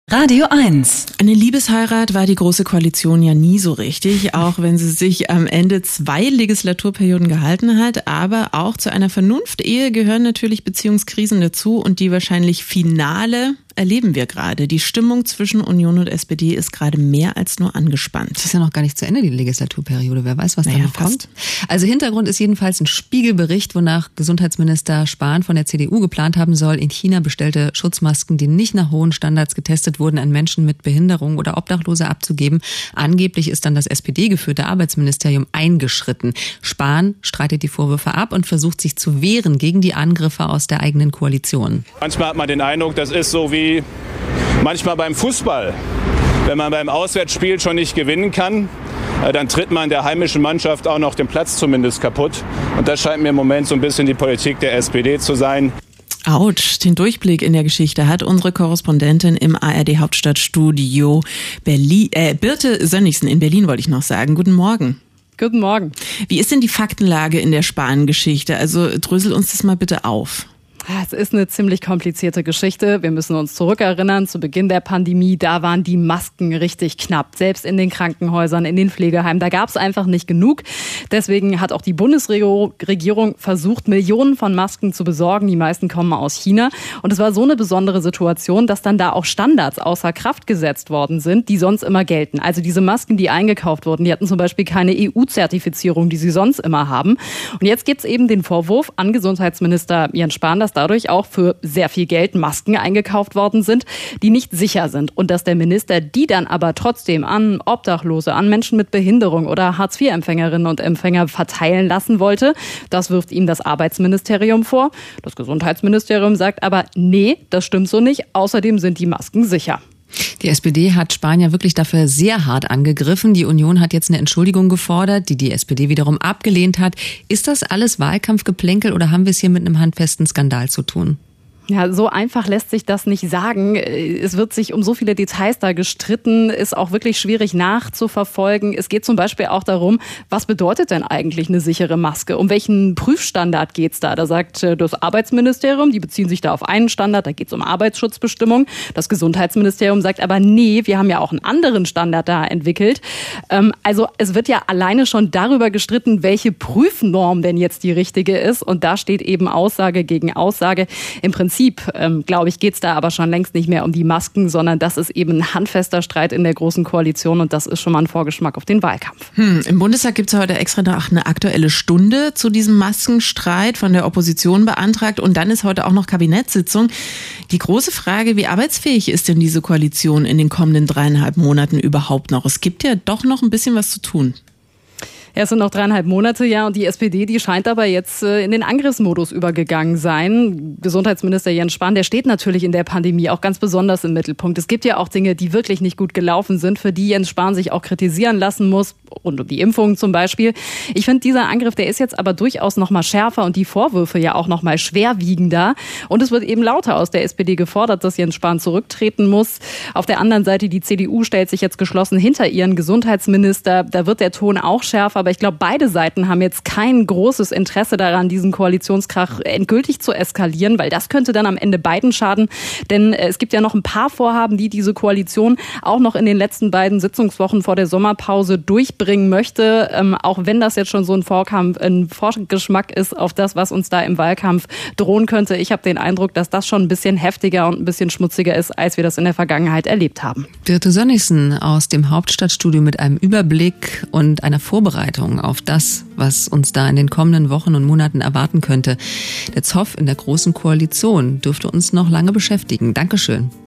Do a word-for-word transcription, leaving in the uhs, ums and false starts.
Radio eins. Eine Liebesheirat war die Große Koalition ja nie so richtig, auch wenn sie sich am Ende zwei Legislaturperioden gehalten hat. Aber auch zu einer Vernunftehe gehören natürlich Beziehungskrisen dazu und die wahrscheinlich finale erleben wir gerade. Die Stimmung zwischen Union und S P D ist gerade mehr als nur angespannt. Das ist ja noch gar nicht zu Ende, die Legislaturperiode. Wer weiß, was naja, da kommt. Also Hintergrund ist jedenfalls ein Spiegelbericht, wonach Gesundheitsminister Spahn von der C D U geplant haben soll, in China bestellte Schutzmasken, die nicht nach hohen Standards getestet wurden, an Menschen mit Behinderung oder Obdachlose abzugeben. Angeblich ist dann das S P D-geführte Arbeitsministerium eingeschritten. Spahn streitet die Vorwürfe ab und versucht sich zu wehren gegen die Angriffe aus der eigenen Koalition. Manchmal hat man den Eindruck, das ist so wie manchmal beim Fußball. Wenn man beim Auswärtsspiel schon nicht gewinnen kann, dann tritt man der heimischen Mannschaft auch noch den Platz zumindest kaputt. Und das scheint mir im Moment so ein bisschen die Politik der S P D zu sein. Autsch, den Durchblick in der Geschichte hat unsere Korrespondentin im A R D-Hauptstadtstudio Berlin, äh, Birte Sönnigsen in Berlin, wollte ich noch sagen. Guten Morgen. Guten Morgen. Wie ist denn die Faktenlage in der Spahn-Geschichte? Also drösel uns das mal bitte auf. Es ist eine ziemlich komplizierte Geschichte. Wir müssen uns zurückerinnern, zu Beginn der Pandemie, da waren die Masken richtig knapp. Selbst in den Krankenhäusern, in den Pflegeheimen, da gab es einfach nicht genug. Deswegen hat auch die Bundesregierung versucht, Millionen von Masken zu besorgen. Die meisten kommen aus China. Und es war so eine besondere Situation, dass dann da auch Standards außer Kraft gesetzt worden sind, die sonst immer gelten. Also diese Masken, die eingekauft wurden, die hatten zum Beispiel keine E U-Zertifizierung, die sie sonst immer haben. Und jetzt gibt es eben den Vorwurf an Gesundheitsminister Jens Spahn, dass dadurch auch für sehr viel Geld Masken eingekauft worden sind, die nicht sicher sind. Und dass der Minister die dann aber trotzdem an Obdachlose, an Menschen mit Behinderung oder Hartz vier Empfängerinnen und Empfänger verteilen lassen wollte, das wirft ihm das Arbeitsministerium vor. Das Gesundheitsministerium sagt aber, nee, das stimmt so nicht. Außerdem sind die Masken sicher. Die S P D hat Spahn ja wirklich dafür sehr hart angegriffen. Die Union hat jetzt eine Entschuldigung gefordert, die die S P D wiederum abgelehnt hat. Ist das alles Wahlkampfgeplänkel oder haben wir es hier mit einem handfesten Skandal zu tun? Ja, so einfach lässt sich das nicht sagen. Es wird sich um so viele Details da gestritten, ist auch wirklich schwierig nachzuverfolgen. Es geht zum Beispiel auch darum, was bedeutet denn eigentlich eine sichere Maske? Um welchen Prüfstandard geht's da? Da sagt das Arbeitsministerium, die beziehen sich da auf einen Standard, da geht's um Arbeitsschutzbestimmung. Das Gesundheitsministerium sagt aber, nee, wir haben ja auch einen anderen Standard da entwickelt. Also es wird ja alleine schon darüber gestritten, welche Prüfnorm denn jetzt die richtige ist. Und da steht eben Aussage gegen Aussage. Im Prinzip Ähm, glaube ich, geht es da aber schon längst nicht mehr um die Masken, sondern das ist eben ein handfester Streit in der Großen Koalition und das ist schon mal ein Vorgeschmack auf den Wahlkampf. Hm, im Bundestag gibt es heute extra noch eine aktuelle Stunde zu diesem Maskenstreit von der Opposition beantragt und dann ist heute auch noch Kabinettssitzung. Die große Frage, wie arbeitsfähig ist denn diese Koalition in den kommenden dreieinhalb Monaten überhaupt noch? Es gibt ja doch noch ein bisschen was zu tun. Ja, es sind noch dreieinhalb Monate, ja, und die S P D, die scheint aber jetzt äh, in den Angriffsmodus übergegangen sein. Gesundheitsminister Jens Spahn, der steht natürlich in der Pandemie auch ganz besonders im Mittelpunkt. Es gibt ja auch Dinge, die wirklich nicht gut gelaufen sind, für die Jens Spahn sich auch kritisieren lassen muss, rund um die Impfungen zum Beispiel. Ich finde, dieser Angriff, der ist jetzt aber durchaus noch mal schärfer und die Vorwürfe ja auch noch mal schwerwiegender. Und es wird eben lauter aus der S P D gefordert, dass Jens Spahn zurücktreten muss. Auf der anderen Seite, die C D U stellt sich jetzt geschlossen hinter ihren Gesundheitsminister. Da wird der Ton auch schärfer. Aber ich glaube, beide Seiten haben jetzt kein großes Interesse daran, diesen Koalitionskrach endgültig zu eskalieren, weil das könnte dann am Ende beiden schaden. Denn es gibt ja noch ein paar Vorhaben, die diese Koalition auch noch in den letzten beiden Sitzungswochen vor der Sommerpause durchbringen möchte. Ähm, auch wenn das jetzt schon so ein Vorkampf, ein Vorgeschmack ist auf das, was uns da im Wahlkampf drohen könnte. Ich habe den Eindruck, dass das schon ein bisschen heftiger und ein bisschen schmutziger ist, als wir das in der Vergangenheit erlebt haben. Birte Sönnigsen aus dem Hauptstadtstudio mit einem Überblick und einer Vorbereitung auf das, was uns da in den kommenden Wochen und Monaten erwarten könnte. Der Zoff in der Großen Koalition dürfte uns noch lange beschäftigen. Dankeschön.